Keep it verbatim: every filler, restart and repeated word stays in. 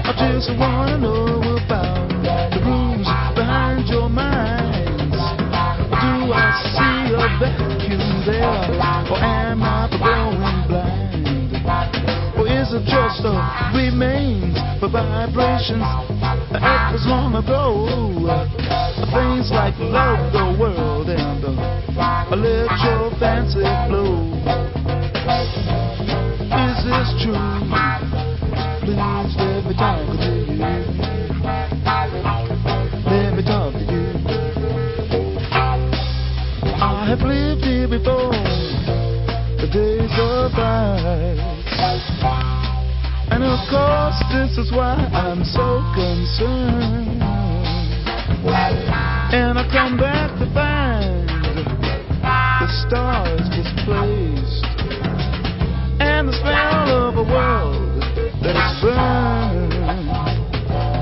I just wanna know about the rules behind your minds. Do I see a vacuum there, or am I going blind? Or is it just a remains for vibrations that echoes long ago? Things like love the world and uh, let your fancy flow. Is this true? Please let me talk to you. Let me talk to you. I have lived here before, the days of ice. And of course this is why I'm so concerned. And I come back to find the stars